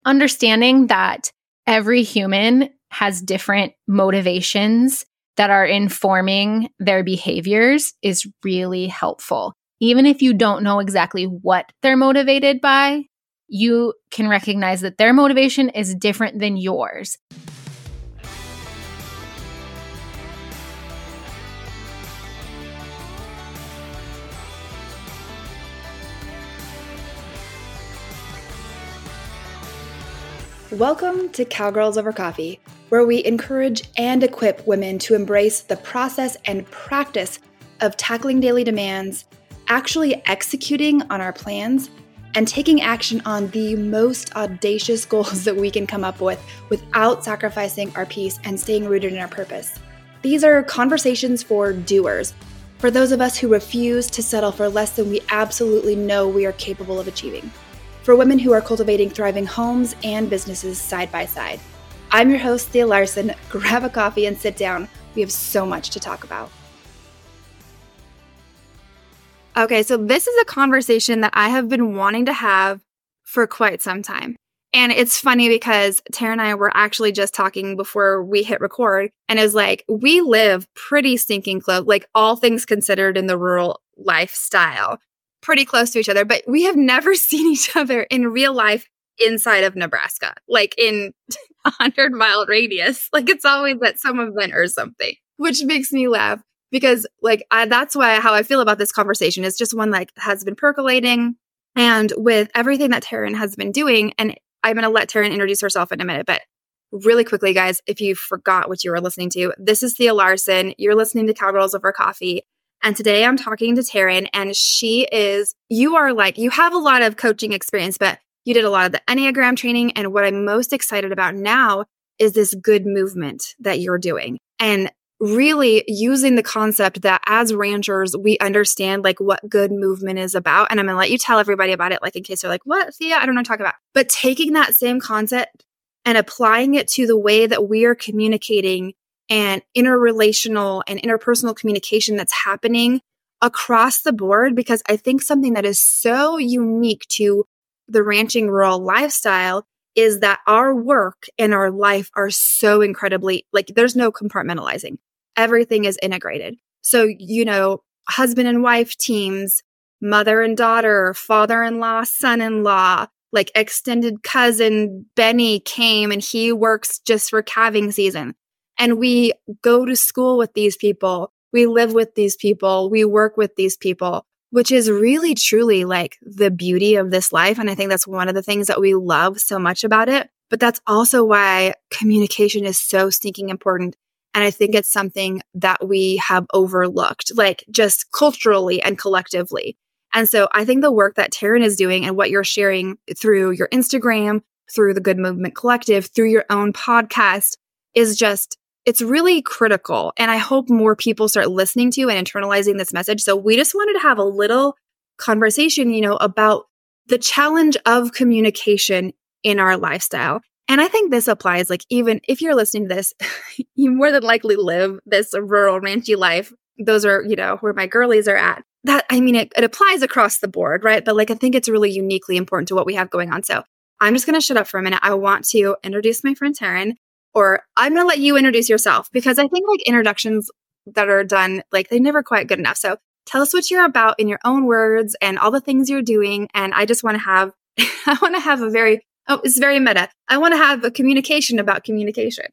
understanding that every human has different motivations that are informing their behaviors is really helpful. Even if you don't know exactly what they're motivated by, you can recognize that their motivation is different than yours. Welcome to Cowgirls Over Coffee, where we encourage and equip women to embrace the process and practice of tackling daily demands, actually executing on our plans, and taking action on the most audacious goals that we can come up with without sacrificing our peace and staying rooted in our purpose. These are conversations for doers, for those of us who refuse to settle for less than we absolutely know we are capable of achieving. For women who are cultivating thriving homes and businesses side by side. I'm your host, Thea Larson. Grab a coffee and sit down. We have so much to talk about. Okay, so this is a conversation that I have been wanting to have for quite some time. And it's funny because Tara and I were actually just talking before we hit record, and it was like, we live pretty stinking close, like all things considered in the rural lifestyle. Pretty close to each other, but we have never seen each other in real life inside of Nebraska, like in 100-mile radius. Like it's always at some event or something, which makes me laugh because that's why how I feel about this conversation is just one like has been percolating. And with everything that Taryn has been doing, and I'm going to let Taryn introduce herself in a minute, but really quickly, guys, if you forgot what you were listening to, this is Thea Larson. You're listening to Cowgirls Over Coffee. And today I'm talking to Taryn, and you have a lot of coaching experience, but you did a lot of the Enneagram training. And what I'm most excited about now is this good movement that you're doing and really using the concept that as ranchers, we understand like what good movement is about. And I'm going to let you tell everybody about it, like in case they're like, what, Thea? I don't know what to talk about. But taking that same concept and applying it to the way that we are communicating and interrelational and interpersonal communication that's happening across the board, because I think something that is so unique to the ranching rural lifestyle is that our work and our life are so incredibly, like there's no compartmentalizing. Everything is integrated. So, husband and wife teams, mother and daughter, father-in-law, son-in-law, like extended cousin Benny came and he works just for calving season. And we go to school with these people, we live with these people, we work with these people, which is really, truly like the beauty of this life. And I think that's one of the things that we love so much about it. But that's also why communication is so stinking important. And I think it's something that we have overlooked, like just culturally and collectively. And so I think the work that Taryn is doing and what you're sharing through your Instagram, through the Good Movement Collective, through your own podcast is just, it's really critical. And I hope more people start listening to and internalizing this message. So we just wanted to have a little conversation, about the challenge of communication in our lifestyle. And I think this applies, like, even if you're listening to this, you more than likely live this rural ranchy life. Those are, where my girlies are at. It applies across the board, right? But I think it's really uniquely important to what we have going on. So I'm just going to shut up for a minute. I want to introduce my friend Taryn. Or I'm going to let you introduce yourself because I think introductions that are done, they're never quite good enough. So tell us what you're about in your own words and all the things you're doing. And I just want to have, it's very meta. I want to have a communication about communication.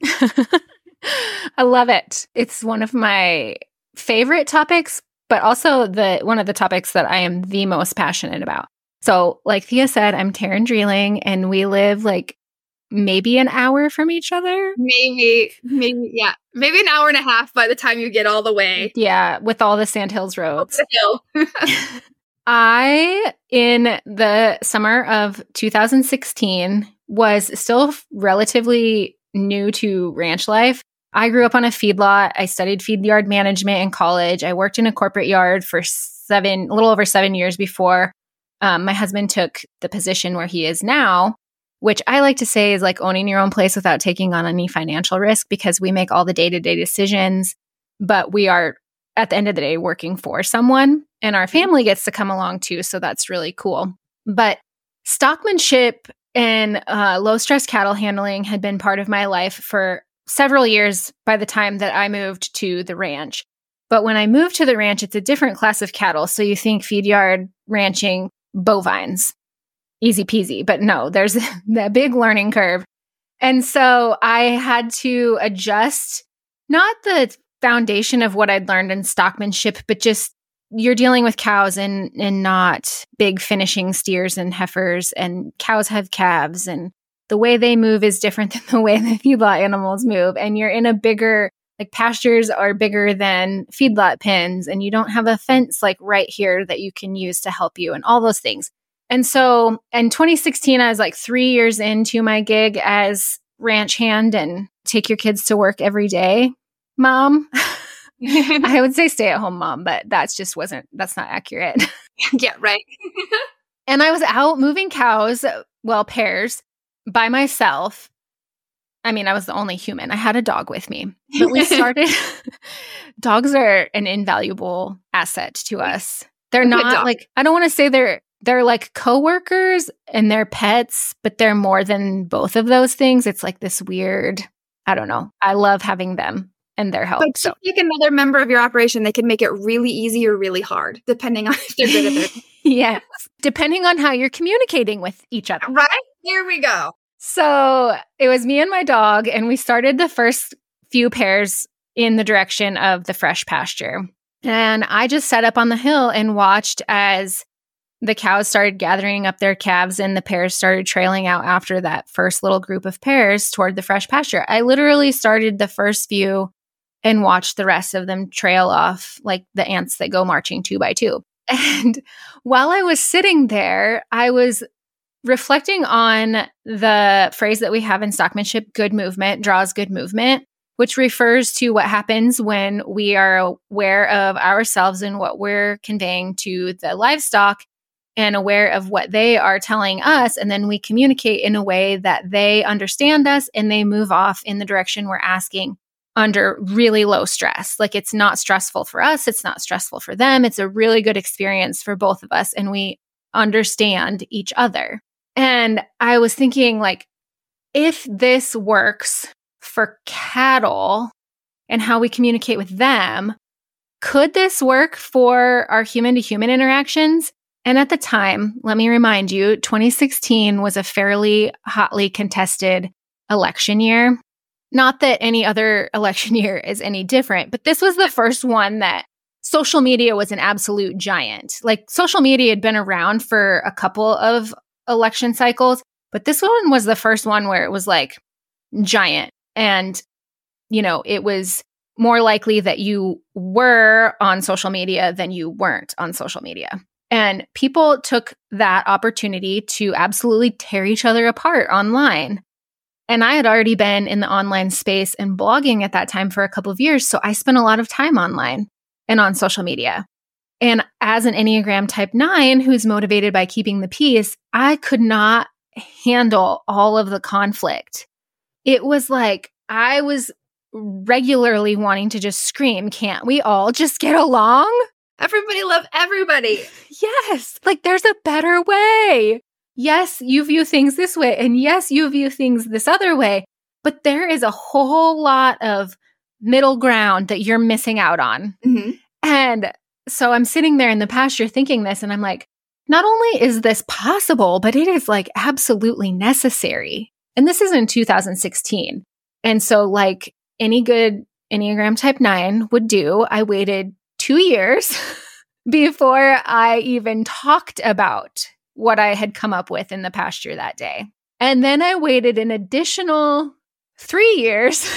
I love it. It's one of my favorite topics, but also one of the topics that I am the most passionate about. So like Thea said, I'm Taryn Dreeling and we live maybe an hour from each other. Maybe, yeah. Maybe an hour and a half by the time you get all the way. Yeah, with all the Sandhills roads. I, in the summer of 2016, was still relatively new to ranch life. I grew up on a feedlot. I studied feed yard management in college. I worked in a corporate yard for a little over 7 years before my husband took the position where he is now, which I like to say is like owning your own place without taking on any financial risk because we make all the day-to-day decisions, but we are, at the end of the day, working for someone and our family gets to come along too. So that's really cool. But stockmanship And low stress cattle handling had been part of my life for several years by the time that I moved to the ranch. But when I moved to the ranch, it's a different class of cattle. So you think feed yard ranching, bovines, easy peasy. But no, there's that big learning curve. And so I had to adjust not the foundation of what I'd learned in stockmanship, but just you're dealing with cows and not big finishing steers and heifers, and cows have calves, and the way they move is different than the way the feedlot animals move. And you're in a bigger, like pastures are bigger than feedlot pens, and you don't have a fence like right here that you can use to help you and all those things. And so in 2016, I was like 3 years into my gig as ranch hand and take your kids to work every day, mom. I would say stay at home mom, but that's not accurate. Yeah, right. And I was out moving cows, pairs, by myself. I mean, I was the only human. I had a dog with me, but we started. Dogs are an invaluable asset to us. They're not like, I don't want to say they're like coworkers and they're pets, but they're more than both of those things. It's like this weird, I don't know. I love having them and their help. But so, like another member of your operation, they can make it really easy or really hard, depending on if they're good at it. Yes. Depending on how you're communicating with each other. Right? Here we go. So it was me and my dog, and we started the first few pairs in the direction of the fresh pasture. And I just sat up on the hill and watched as the cows started gathering up their calves and the pairs started trailing out after that first little group of pairs toward the fresh pasture. I literally started the first few and watched the rest of them trail off like the ants that go marching 2 by 2. And while I was sitting there, I was reflecting on the phrase that we have in stockmanship, good movement draws good movement, which refers to what happens when we are aware of ourselves and what we're conveying to the livestock and aware of what they are telling us. And then we communicate in a way that they understand us and they move off in the direction we're asking under really low stress. Like it's not stressful for us. It's not stressful for them. It's a really good experience for both of us. And we understand each other. And I was thinking, like, if this works for cattle and how we communicate with them, could this work for our human to human interactions? And at the time, let me remind you, 2016 was a fairly hotly contested election year. Not that any other election year is any different, but this was the first one that social media was an absolute giant. Like social media had been around for a couple of election cycles, but this one was the first one where it was like giant. And, you know, it was more likely that you were on social media than you weren't on social media. And people took that opportunity to absolutely tear each other apart online. And I had already been in the online space and blogging at that time for a couple of years. So I spent a lot of time online and on social media. And as an Enneagram Type 9 who's motivated by keeping the peace, I could not handle all of the conflict. It was like I was regularly wanting to just scream, can't we all just get along? Everybody love everybody. Yes, like there's a better way. Yes, you view things this way, and yes, you view things this other way, but there is a whole lot of middle ground that you're missing out on. Mm-hmm. And so I'm sitting there in the pasture thinking this, and I'm like, not only is this possible, but it is like absolutely necessary. And this is in 2016. And so like any good Enneagram Type 9 would do, I waited 2 years before I even talked about what I had come up with in the pasture that day. And then I waited an additional 3 years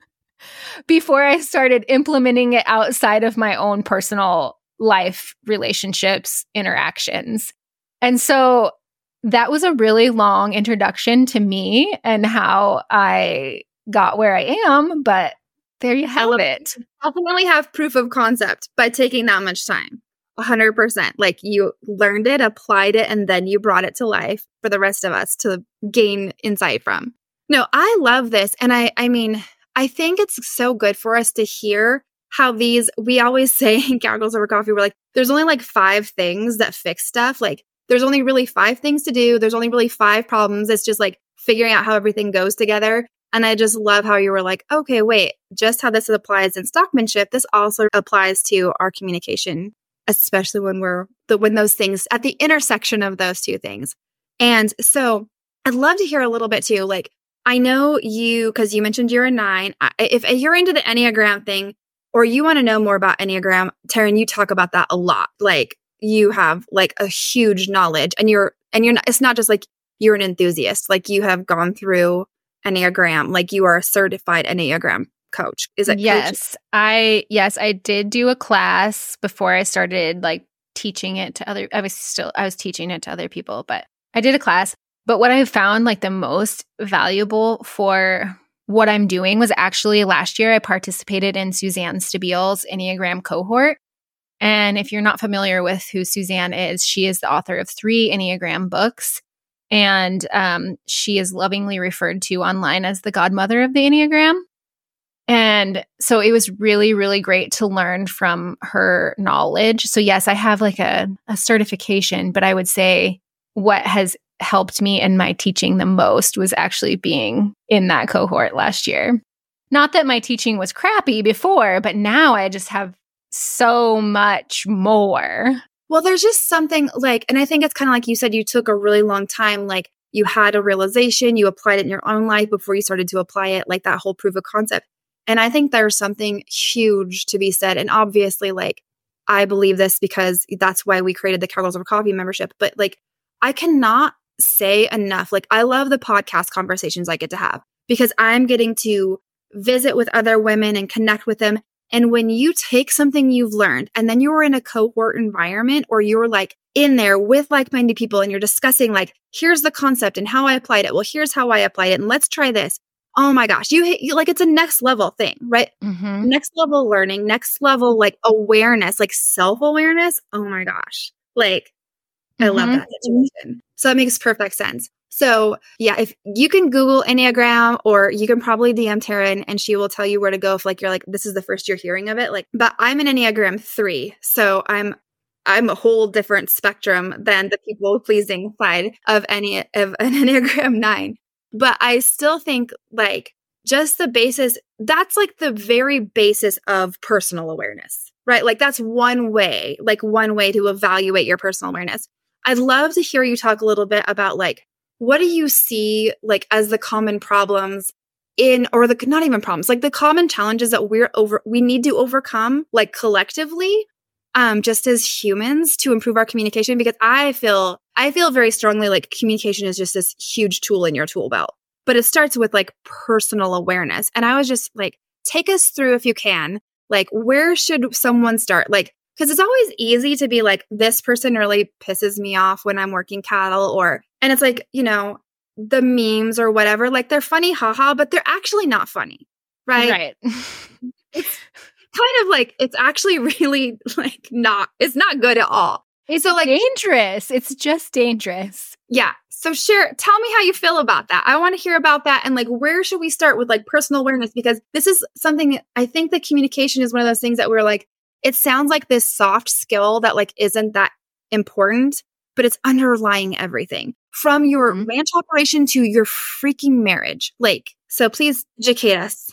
before I started implementing it outside of my own personal life, relationships, interactions. And so that was a really long introduction to me and how I got where I am, but there you have it. Definitely have proof of concept by taking that much time. 100%. Like you learned it, applied it, and then you brought it to life for the rest of us to gain insight from. No, I love this. And I mean, I think it's so good for us to hear how we always say in Cowgirls Over Coffee, we're like, there's only like 5 things that fix stuff. Like there's only really 5 things to do. There's only really 5 problems. It's just like figuring out how everything goes together. And I just love how you were like, okay, wait, just how this applies in stockmanship, this also applies to our communication, especially when those things at the intersection of those two things. And so I'd love to hear a little bit too. Like, I know you, because you mentioned you're a 9. If you're into the Enneagram thing, or you want to know more about Enneagram, Taryn, you talk about that a lot. Like, you have like a huge knowledge, and you're not, it's not just like you're an enthusiast. Like, you have gone through Enneagram, like you are a certified Enneagram coach. Is it? Yes, I did do a class before I started like teaching it to other. I was teaching it to other people, but I did a class. But what I found like the most valuable for what I'm doing was actually last year I participated in Suzanne Stabile's Enneagram cohort. And if you're not familiar with who Suzanne is, she is the author of 3 Enneagram books. And she is lovingly referred to online as the godmother of the Enneagram. And so it was really, really great to learn from her knowledge. So yes, I have like a certification, but I would say what has helped me in my teaching the most was actually being in that cohort last year. Not that my teaching was crappy before, but now I just have so much more. Well, there's just something like, and I think it's kind of like you said, you took a really long time, like you had a realization, you applied it in your own life before you started to apply it, like that whole proof of concept. And I think there's something huge to be said. And obviously, like, I believe this because that's why we created the Cowgirls Over Coffee membership. But like, I cannot say enough. Like, I love the podcast conversations I get to have because I'm getting to visit with other women and connect with them. And when you take something you've learned and then you're in a cohort environment, or you're like in there with like-minded people and you're discussing like, here's the concept and how I applied it. Well, here's how I applied it. And let's try this. Oh my gosh, you like, it's a next level thing, right? Mm-hmm. Next level learning, next level like awareness, like self-awareness. Oh my gosh. Like, I love that situation. So it makes perfect sense. So yeah, if you can Google Enneagram, or you can probably DM Taryn and she will tell you where to go if like you're like, this is the first you're hearing of it. Like, but I'm an Enneagram 3. So I'm a whole different spectrum than the people pleasing side of an Enneagram 9. But I still think like just the basis, that's like the very basis of personal awareness, right? Like that's one way to evaluate your personal awareness. I'd love to hear you talk a little bit about like, what do you see like as the common problems or the, not even problems, like the common challenges that we need to overcome like collectively, just as humans to improve our communication? Because I feel very strongly like communication is just this huge tool in your tool belt, but it starts with like personal awareness. And I was just like, take us through if you can, like, where should someone start? Like, because it's always easy to be like, this person really pisses me off when I'm working cattle, and it's like, you know, the memes or whatever, like they're funny, haha, but they're actually not funny, right? Right. It's kind of like, it's actually really like it's not good at all. It's so like dangerous. It's just dangerous. Yeah. So tell me how you feel about that. I want to hear about that. And like, where should we start with like personal awareness? Because this is something, I think that communication is one of those things that we're like, it sounds like this soft skill that like isn't that important, but it's underlying everything from your ranch operation to your freaking marriage. Like, so please educate us.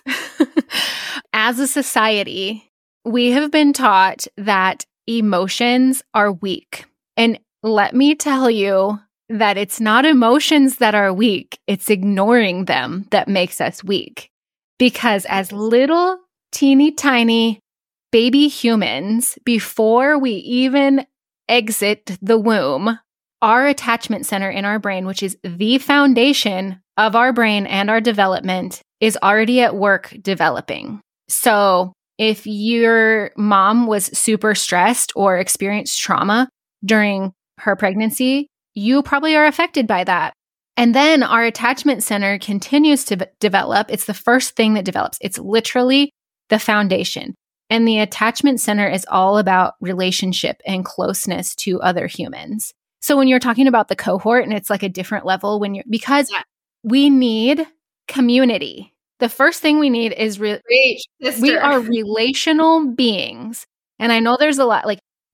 As a society, we have been taught that emotions are weak. And let me tell you that it's not emotions that are weak. It's ignoring them that makes us weak. Because as little teeny tiny baby humans, before we even exit the womb, our attachment center in our brain, which is the foundation of our brain and our development, is already at work developing. So if your mom was super stressed or experienced trauma during her pregnancy, you probably are affected by that. And then our attachment center continues to develop. It's the first thing that develops. It's literally the foundation. And the attachment center is all about relationship and closeness to other humans. So when you're talking about the cohort, and it's like a different level because we need community. The first thing we need is we are relational beings. And I know there's a lot, like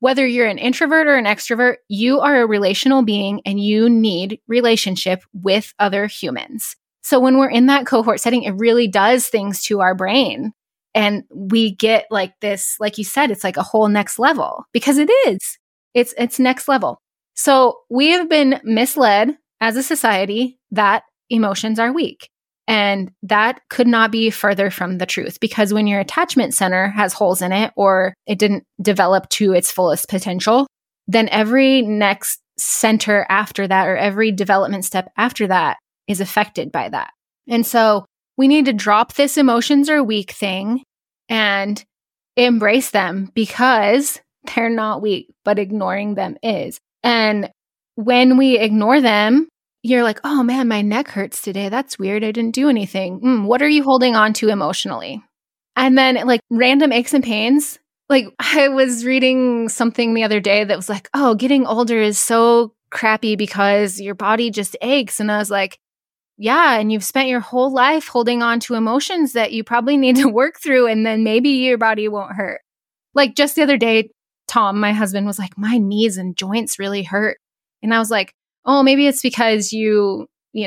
whether you're an introvert or an extrovert, you are a relational being and you need relationship with other humans. So when we're in that cohort setting, it really does things to our brain. And we get like this, like you said, it's like a whole next level because it is. It's next level. So we have been misled as a society that emotions are weak. And that could not be further from the truth because when your attachment center has holes in it or it didn't develop to its fullest potential, then every next center after that or every development step after that is affected by that. And so we need to drop this emotions are weak thing and embrace them because they're not weak, but ignoring them is. And when we ignore them, you're like, oh man, my neck hurts today. That's weird. I didn't do anything. What are you holding on to emotionally? And then like random aches and pains. Like I was reading something the other day that was like, oh, getting older is so crappy because your body just aches. And I was like, yeah, and you've spent your whole life holding on to emotions that you probably need to work through. And then maybe your body won't hurt. Like just the other day, Tom, my husband, was like, my knees and joints really hurt. And I was like, oh, maybe it's because you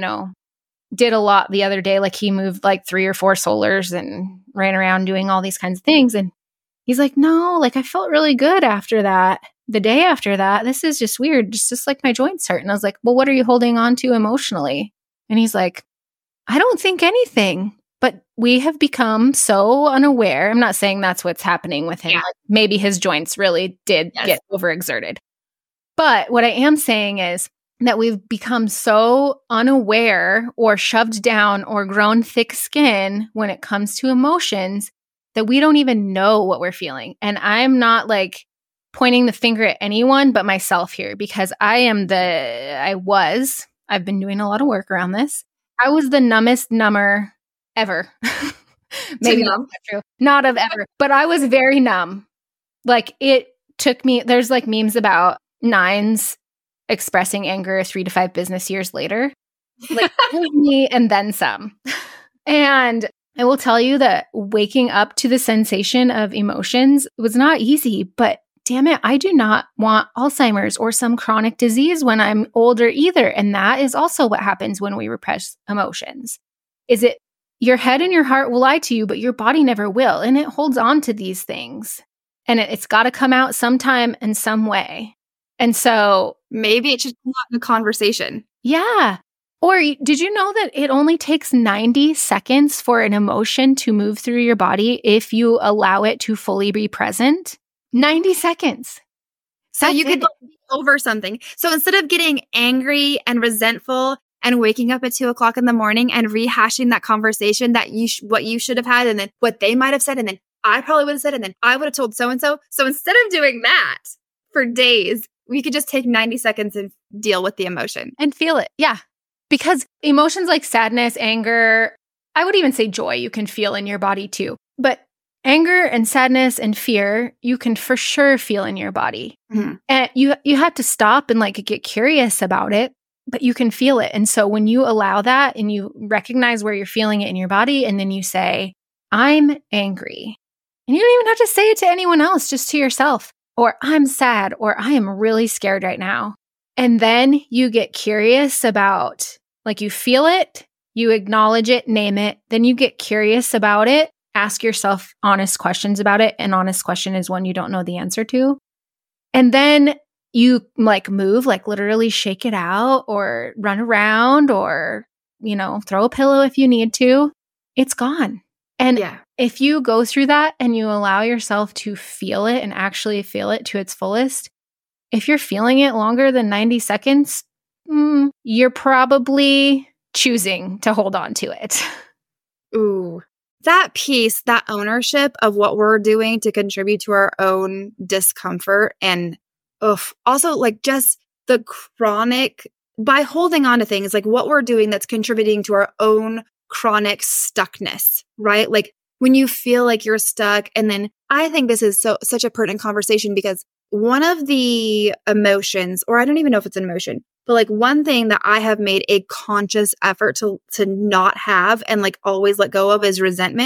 did a lot the other day. Like he moved like 3 or 4 solars and ran around doing all these kinds of things. And he's like, no, like I felt really good after that. The day after that, this is just weird. Just like my joints hurt. And I was like, well, what are you holding on to emotionally? And he's like, I don't think anything. But we have become so unaware. I'm not saying that's what's happening with him. Yeah. Like maybe his joints really did get overexerted. But what I am saying is that we've become so unaware or shoved down or grown thick skin when it comes to emotions that we don't even know what we're feeling. And I'm not like pointing the finger at anyone but myself here because I've been doing a lot of work around this. I was the numbest number ever. Maybe that's not true. Not of ever, but I was very numb. Like it took me, there's like memes about 9s expressing anger 3 to 5 business years later. Like me and then some. And I will tell you that waking up to the sensation of emotions was not easy, but damn it, I do not want Alzheimer's or some chronic disease when I'm older either. And that is also what happens when we repress emotions. Is it your head and your heart will lie to you, but your body never will. And it holds on to these things. And it's got to come out sometime in some way. And so maybe it should come out in a conversation. Yeah. Or did you know that it only takes 90 seconds for an emotion to move through your body if you allow it to fully be present? 90 seconds. So you could be over something. So instead of getting angry and resentful and waking up at 2:00 in the morning and rehashing that conversation that what you should have had and then what they might have said and then I probably would have said and then I would have told so-and-so. So instead of doing that for days, we could just take 90 seconds and deal with the emotion. And feel it. Yeah. Because emotions like sadness, anger, I would even say joy, you can feel in your body too. But anger and sadness and fear, you can for sure feel in your body. Mm-hmm. And you have to stop and like get curious about it, but you can feel it. And so when you allow that and you recognize where you're feeling it in your body, and then you say, I'm angry. And you don't even have to say it to anyone else, just to yourself. Or I'm sad, or I am really scared right now. And then you get curious about, like you feel it, you acknowledge it, name it, then you get curious about it, ask yourself honest questions about it. An honest question is one you don't know the answer to. And then you like move, like literally shake it out or run around or, throw a pillow if you need to. It's gone. And if you go through that and you allow yourself to feel it and actually feel it to its fullest, if you're feeling it longer than 90 seconds, you're probably choosing to hold on to it. Ooh, that piece, that ownership of what we're doing to contribute to our own discomfort and also like just the chronic, by holding on to things, like what we're doing that's contributing to our own chronic stuckness, right? Like when you feel like you're stuck. And then I think this is such a pertinent conversation because one of the emotions, or I don't even know if it's an emotion, but like one thing that I have made a conscious effort to not have and like always let go of is resentment.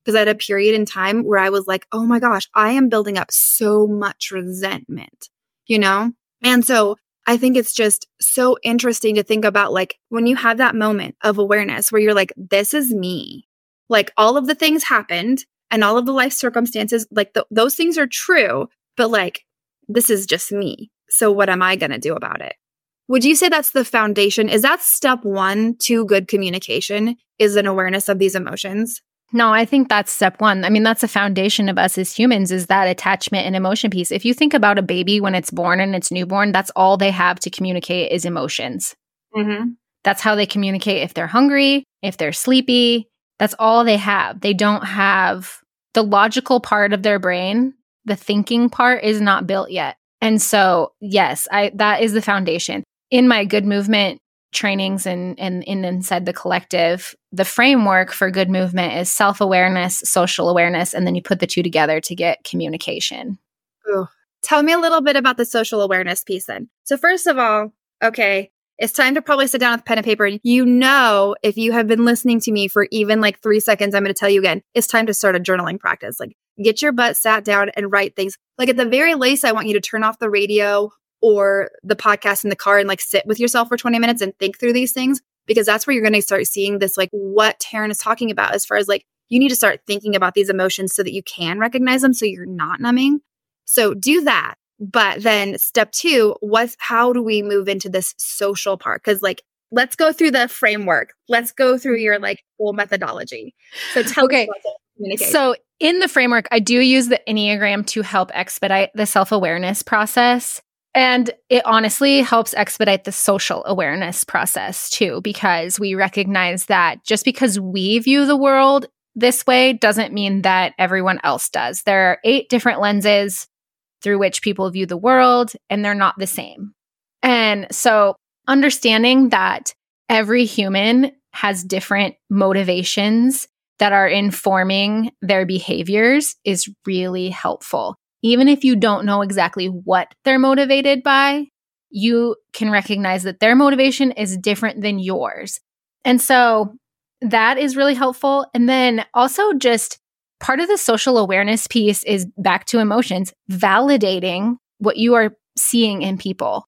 because I had a period in time where I was like, oh my gosh, I am building up so much resentment, you know? And so I think it's just so interesting to think about like when you have that moment of awareness where you're like, this is me. Like all of the things happened and all of the life circumstances, like those things are true, but like, this is just me. So what am I going to do about it? Would you say that's the foundation? Is that step one to good communication is an awareness of these emotions? No, I think that's step one. I mean, that's the foundation of us as humans is that attachment and emotion piece. If you think about a baby when it's born and it's newborn, that's all they have to communicate is emotions. Mm-hmm. That's how they communicate if they're hungry, if they're sleepy. That's all they have. They don't have the logical part of their brain. The thinking part is not built yet. And so, yes, that is the foundation. In my good movement trainings and inside the collective, the framework for good movement is self-awareness, social awareness, and then you put the two together to get communication. Ooh. Tell me a little bit about the social awareness piece then. So first of all, okay, it's time to probably sit down with pen and paper. You know, if you have been listening to me for even like 3 seconds, I'm going to tell you again, it's time to start a journaling practice. Like get your butt sat down and write things. Like at the very least, I want you to turn off the radio or the podcast in the car and like sit with yourself for 20 minutes and think through these things, because that's where you're going to start seeing this, like what Taryn is talking about as far as like, you need to start thinking about these emotions so that you can recognize them so you're not numbing. So do that. But then step two, how do we move into this social part? Because like, let's go through the framework. Let's go through your like whole methodology. So tell us about communication. So in the framework, I do use the Enneagram to help expedite the self-awareness process. And it honestly helps expedite the social awareness process too, because we recognize that just because we view the world this way doesn't mean that everyone else does. There are 8 different lenses through which people view the world, and they're not the same. And so understanding that every human has different motivations that are informing their behaviors is really helpful. Even if you don't know exactly what they're motivated by, you can recognize that their motivation is different than yours. And so that is really helpful. And then also just part of the social awareness piece is back to emotions, validating what you are seeing in people.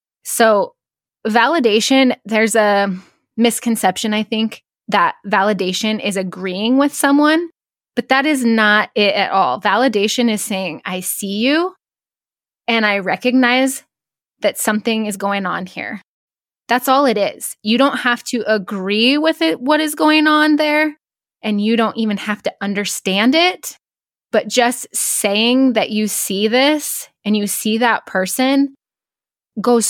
So validation, there's a misconception, I think, that validation is agreeing with someone. But that is not it at all. Validation is saying, I see you and I recognize that something is going on here. That's all it is. You don't have to agree with it, what is going on there, and you don't even have to understand it. But just saying that you see this and you see that person goes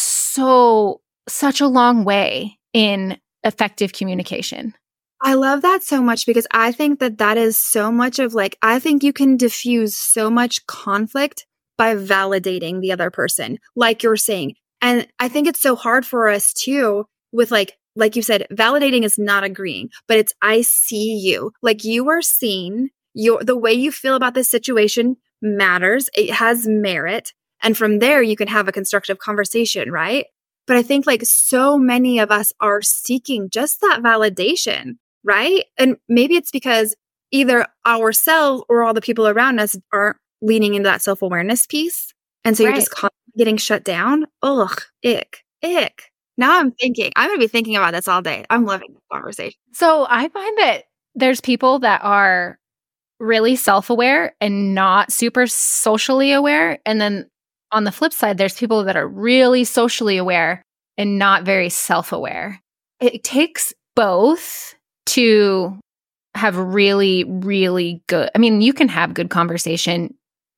such a long way in effective communication. I love that so much because I think that is so much of like, I think you can diffuse so much conflict by validating the other person, like you're saying. And I think it's so hard for us too with like you said, validating is not agreeing, but it's, I see you. Like you are seen, the way you feel about this situation matters. It has merit. And from there, you can have a constructive conversation, right? But I think like so many of us are seeking just that validation. Right? And maybe it's because either ourselves or all the people around us aren't leaning into that self-awareness piece. And so you're just constantly getting shut down. Ugh, ick. Now I'm going to be thinking about this all day. I'm loving this conversation. So I find that there's people that are really self-aware and not super socially aware. And then on the flip side, there's people that are really socially aware and not very self-aware. It takes both to have really, really good, I mean, you can have good conversation,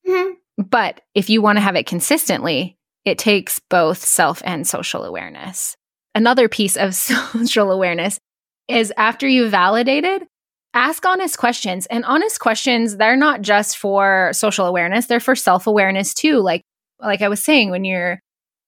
but if you want to have it consistently, it takes both self and social awareness. Another piece of social awareness is after you've validated, ask honest questions. And honest questions, they're not just for social awareness, they're for self-awareness too. Like I was saying, when you're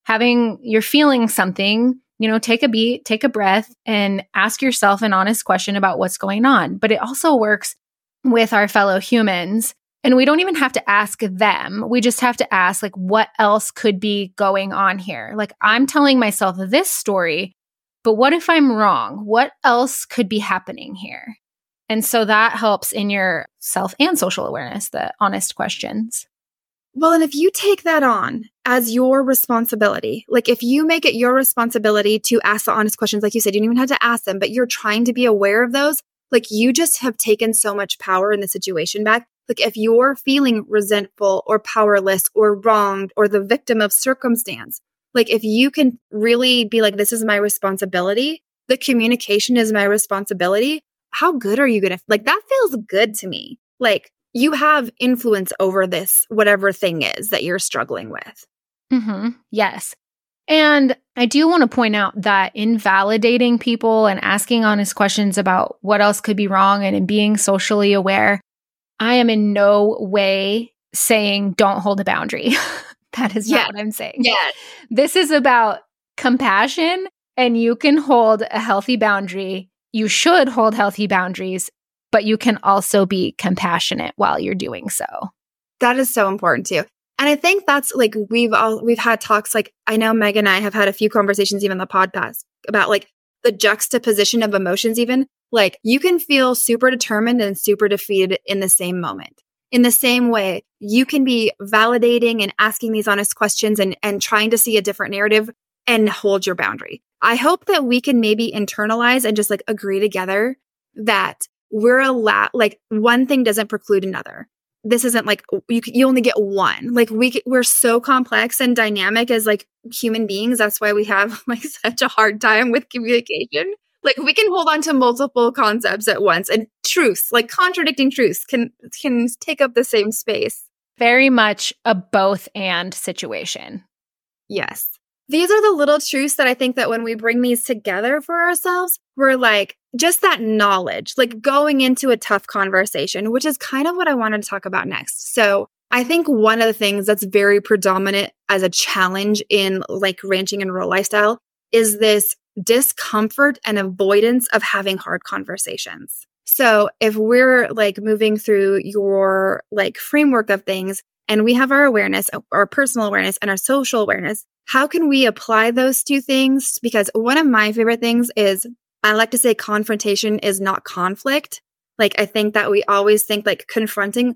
feeling something, take a beat, take a breath, and ask yourself an honest question about what's going on. But it also works with our fellow humans. And we don't even have to ask them. We just have to ask, like, what else could be going on here? Like, I'm telling myself this story, but what if I'm wrong? What else could be happening here? And so that helps in your self and social awareness, the honest questions. Well, and if you take that on as your responsibility, like if you make it your responsibility to ask the honest questions, like you said, you don't even have to ask them, but you're trying to be aware of those, like you just have taken so much power in the situation back. Like if you're feeling resentful or powerless or wronged or the victim of circumstance, like if you can really be like, this is my responsibility, the communication is my responsibility, how good are you going to, like that feels good to me. Like you have influence over this, whatever thing is that you're struggling with. Mm-hmm. Yes. And I do want to point out that invalidating people and asking honest questions about what else could be wrong and in being socially aware, I am in no way saying don't hold a boundary. That is not what I'm saying. Yeah. This is about compassion, and you can hold a healthy boundary. You should hold healthy boundaries, but you can also be compassionate while you're doing so. That is so important too. And I think that's like, we've had talks, like I know Meg and I have had a few conversations even on the podcast about like the juxtaposition of emotions, even like you can feel super determined and super defeated in the same moment. In the same way, you can be validating and asking these honest questions and trying to see a different narrative and hold your boundary. I hope that we can maybe internalize and just like agree together that we're allowed, like one thing doesn't preclude another. This isn't like you only get one. Like we're so complex and dynamic as like human beings. That's why we have like such a hard time with communication. Like we can hold on to multiple concepts at once, and truths, like contradicting truths can take up the same space. Very much a both and situation. Yes. These are the little truths that I think that when we bring these together for ourselves, we're like just that knowledge, like going into a tough conversation, which is kind of what I wanted to talk about next. So I think one of the things that's very predominant as a challenge in like ranching and rural lifestyle is this discomfort and avoidance of having hard conversations. So if we're like moving through your like framework of things and we have our awareness, our personal awareness and our social awareness, how can we apply those two things? Because one of my favorite things is I like to say confrontation is not conflict. Like I think that we always think like confronting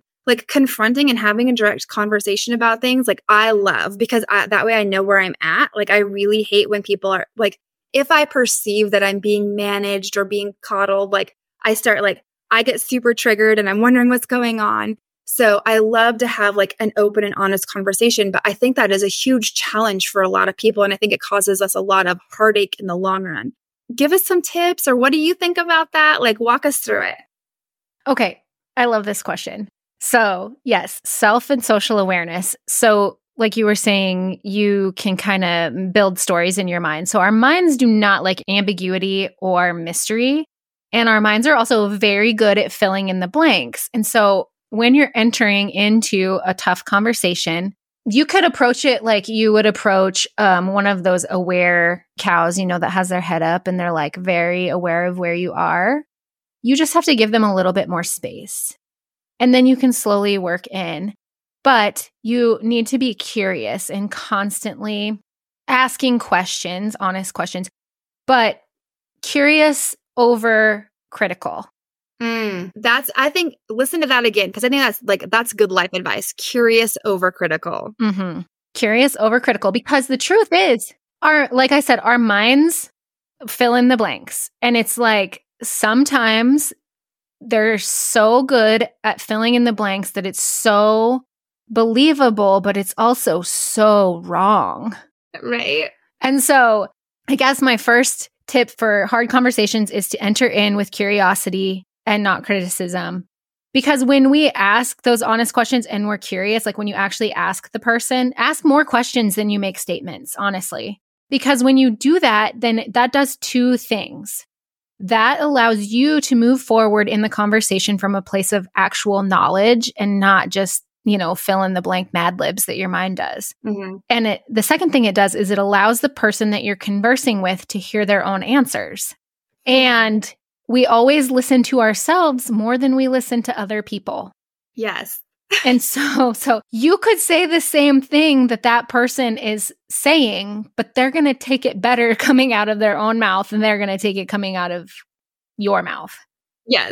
and having a direct conversation about things, like I love because that way I know where I'm at. Like I really hate when people are like, if I perceive that I'm being managed or being coddled, like I get super triggered and I'm wondering what's going on. So I love to have like an open and honest conversation, but I think that is a huge challenge for a lot of people. And I think it causes us a lot of heartache in the long run. Give us some tips, or what do you think about that? Like walk us through it. Okay. I love this question. So yes, self and social awareness. So like you were saying, you can kind of build stories in your mind. So our minds do not like ambiguity or mystery. And our minds are also very good at filling in the blanks. And so when you're entering into a tough conversation, you could approach it like you would approach one of those aware cows, you know, that has their head up and they're like very aware of where you are. You just have to give them a little bit more space. And then you can slowly work in. But you need to be curious and constantly asking questions, honest questions, but curious over critical. I think, listen to that again, because I think that's good life advice. Curious over critical. Mm-hmm. Curious over critical, because the truth is, like I said, our minds fill in the blanks. And it's like sometimes they're so good at filling in the blanks that it's so believable, but it's also so wrong. Right. And so I guess my first tip for hard conversations is to enter in with curiosity and not criticism. Because when we ask those honest questions and we're curious, like when you actually ask the person, ask more questions than you make statements, honestly. Because when you do that, then that does two things. That allows you to move forward in the conversation from a place of actual knowledge and not just, fill in the blank Mad Libs that your mind does. Mm-hmm. And the second thing it does is it allows the person that you're conversing with to hear their own answers. And we always listen to ourselves more than we listen to other people. Yes. And so you could say the same thing that person is saying, but they're going to take it better coming out of their own mouth than they're going to take it coming out of your mouth. Yes.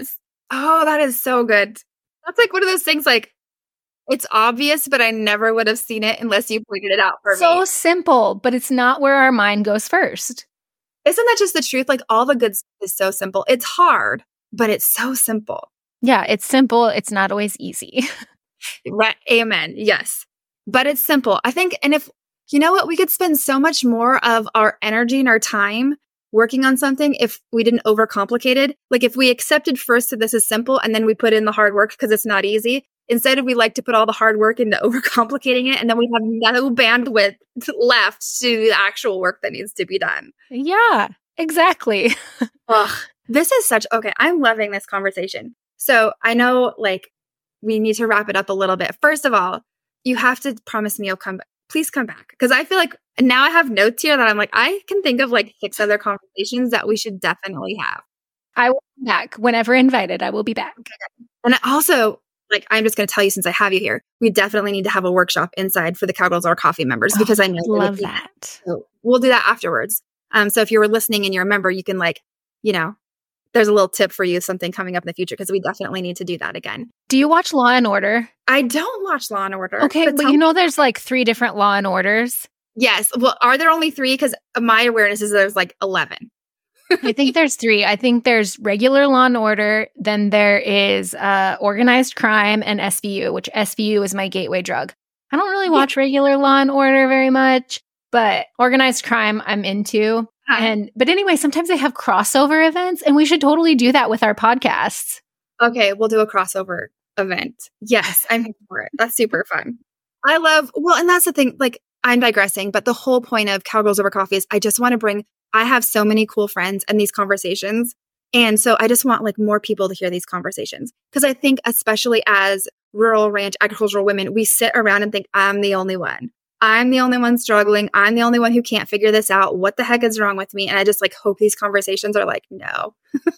Oh, that is so good. That's like one of those things like, it's obvious, but I never would have seen it unless you pointed it out for me. So simple, but it's not where our mind goes first. Isn't that just the truth? Like all the good stuff is so simple. It's hard, but it's so simple. Yeah, it's simple. It's not always easy. Right. Amen. Yes. But it's simple. I think, and if, you know what, we could spend so much more of our energy and our time working on something if we didn't overcomplicate it. Like if we accepted first that this is simple and then we put in the hard work because it's not easy. Instead of we like to put all the hard work into overcomplicating it and then we have no bandwidth left to do the actual work that needs to be done. Yeah, exactly. Ugh, this is such, okay, I'm loving this conversation. So I know like we need to wrap it up a little bit. First of all, you have to promise me you'll come back. Please come back. Because I feel like now I have notes here that I'm like, I can think of like 6 other conversations that we should definitely have. I will be back. Whenever invited, I will be back. And I also, like, I'm just going to tell you since I have you here, we definitely need to have a workshop inside for the Cowgirls Are Coffee members because I know love that. So we'll do that afterwards. So if you were listening and you're a member, you can like, you know, there's a little tip for you, something coming up in the future because we definitely need to do that again. Do you watch Law and Order? I don't watch Law and Order. Okay, but you know there's like 3 different Law and Orders. Yes. Well, are there only 3? Because my awareness is there's like 11. I think there's 3. I think there's regular Law and Order. Then there is organized crime and SVU, which SVU is my gateway drug. I don't really watch regular Law and Order very much, but organized crime I'm into. But anyway, sometimes they have crossover events, and we should totally do that with our podcasts. Okay, we'll do a crossover event. Yes, I'm here for it. That's super fun. I love, well, and that's the thing, like, I'm digressing, but the whole point of Cowgirls Over Coffee is I just want to bring, I have so many cool friends and these conversations. And so I just want like more people to hear these conversations. Because I think especially as rural ranch agricultural women, we sit around and think, I'm the only one. I'm the only one struggling. I'm the only one who can't figure this out. What the heck is wrong with me? And I just like hope these conversations are like, no.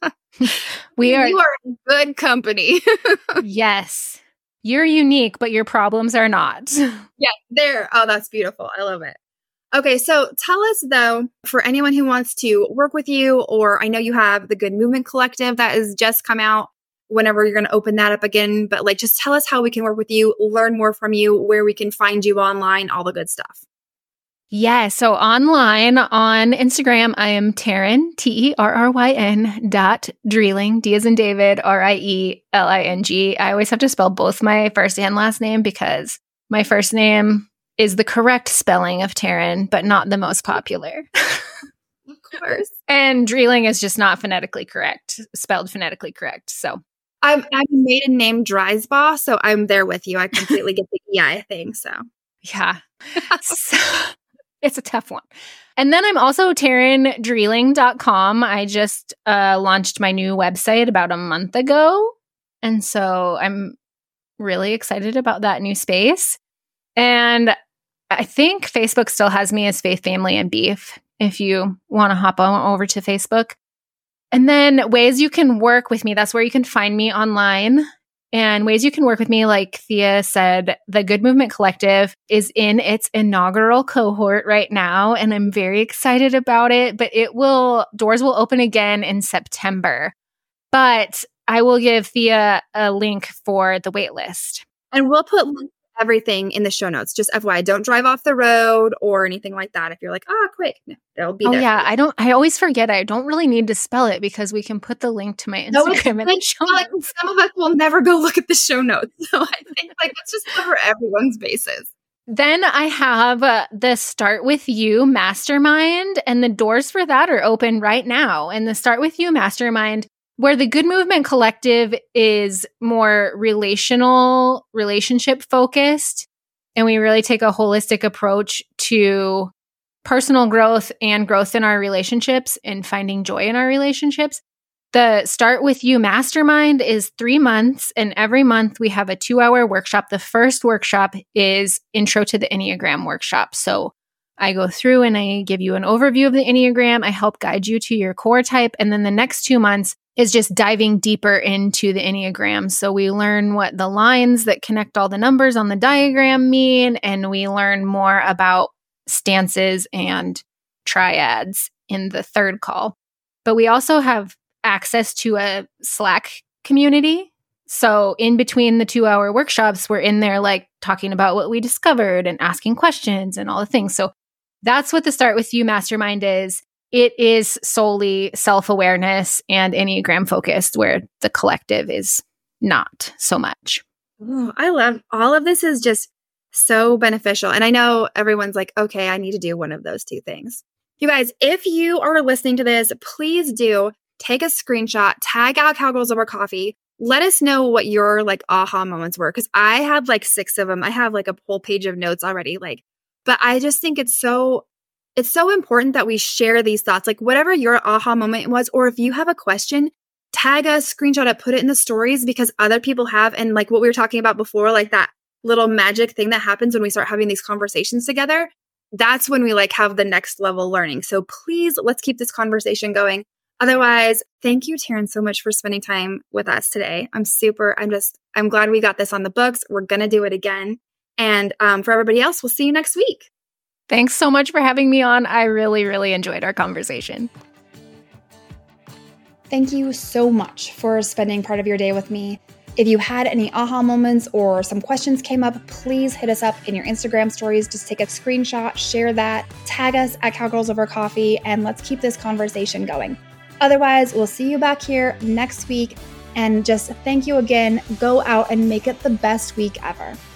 You are in good company. Yes. You're unique, but your problems are not. Yeah, there. Oh, that's beautiful. I love it. Okay, so tell us though, for anyone who wants to work with you, or I know you have the Good Movement Collective that has just come out, whenever you're going to open that up again, but like just tell us how we can work with you, learn more from you, where we can find you online, all the good stuff. Yeah, so online on Instagram, I am Terryn, TERRYN.Drieling, D as in David, RIELING. I always have to spell both my first and last name because my first name is the correct spelling of Terryn, but not the most popular. Of course. And Drieling is just not phonetically correct, spelled phonetically correct. So I'm a maiden name Dreisbaugh, so I'm there with you. I completely get the EI thing. So yeah. So, it's a tough one. And then I'm also TerrynDrieling.com. I just launched my new website about a month ago. And so I'm really excited about that new space. And I think Facebook still has me as Faith, Family, and Beef if you want to hop on over to Facebook. And then ways you can work with me. That's where you can find me online. And ways you can work with me, like Thea said, the Good Movement Collective is in its inaugural cohort right now, and I'm very excited about it. But doors will open again in September. But I will give Thea a link for the wait list. And we'll put everything in the show notes. Just FYI, don't drive off the road or anything like that. If you're like, quick, no, they'll be there. Oh yeah, I always forget. I don't really need to spell it because we can put the link to my Instagram in the show notes. Some of us will never go look at the show notes. So I think like let's just cover everyone's bases. Then I have the Start With You Mastermind, and the doors for that are open right now. And the Start With You Mastermind, where the Good Movement Collective is more relationship focused, and we really take a holistic approach to personal growth and growth in our relationships and finding joy in our relationships. The Start With You Mastermind is 3 months, and every month we have a 2-hour workshop. The first workshop is Intro to the Enneagram workshop. So I go through and I give you an overview of the Enneagram. I help guide you to your core type. And then the next 2 months is just diving deeper into the Enneagram. So we learn what the lines that connect all the numbers on the diagram mean, and we learn more about stances and triads in the third call. But we also have access to a Slack community. So in between the 2-hour workshops, we're in there like talking about what we discovered and asking questions and all the things. So that's what the Start With You Mastermind is. It is solely self-awareness and Enneagram focused, where the collective is not so much. Oh, I love all of this is just so beneficial. And I know everyone's like, okay, I need to do one of those two things. You guys, if you are listening to this, please do take a screenshot, tag out Cowgirls Over Coffee. Let us know what your like aha moments were. Cause I had like 6 of them. I have like a whole page of notes already. But I just think it's so important that we share these thoughts, like whatever your aha moment was, or if you have a question, tag us, screenshot it, put it in the stories because other people have. And like what we were talking about before, like that little magic thing that happens when we start having these conversations together. That's when we like have the next level learning. So please, let's keep this conversation going. Otherwise, thank you, Taryn, so much for spending time with us today. I'm glad we got this on the books. We're going to do it again. And for everybody else, we'll see you next week. Thanks so much for having me on. I really, really enjoyed our conversation. Thank you so much for spending part of your day with me. If you had any aha moments or some questions came up, please hit us up in your Instagram stories. Just take a screenshot, share that, tag us at Cowgirls Over Coffee, and let's keep this conversation going. Otherwise, we'll see you back here next week. And just thank you again. Go out and make it the best week ever.